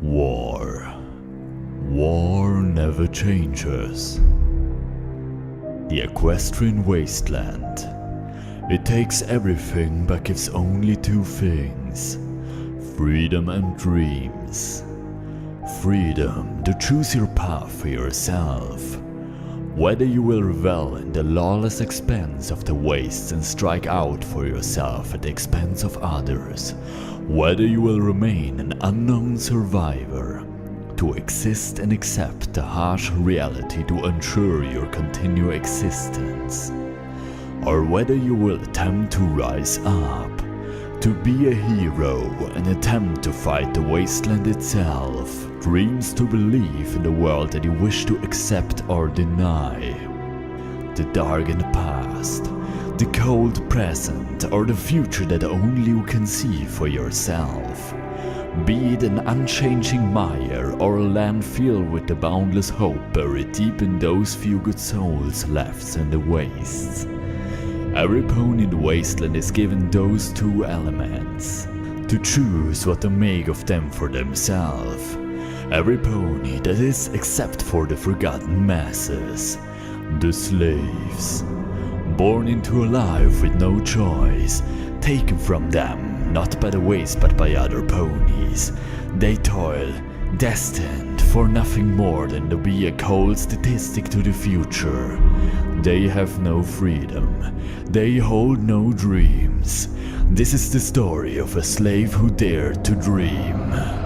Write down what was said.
War. War never changes. The Equestrian Wasteland. It takes everything but gives only two things: freedom and dreams. Freedom to choose your path for yourself. Whether you will revel in the lawless expanse of the wastes and strike out for yourself at the expense of others. Whether you will remain an unknown survivor, to exist and accept the harsh reality to ensure your continued existence. Or whether you will attempt to rise up, to be a hero and attempt to fight the wasteland itself. Dreams to believe in the world that you wish to accept or deny. The dark in the past, the cold present, or the future that only you can see for yourself. Be it an unchanging mire or a land filled with the boundless hope buried deep in those few good souls left in the wastes. Every pony in the wasteland is given those two elements, to choose what to make of them for themselves. Every pony that is except for the forgotten masses, the slaves. Born into a life with no choice, taken from them, not by the waste but by other ponies. They toil, destined for nothing more than to be a cold statistic to the future. They have no freedom, they hold no dreams. This is the story of a slave who dared to dream.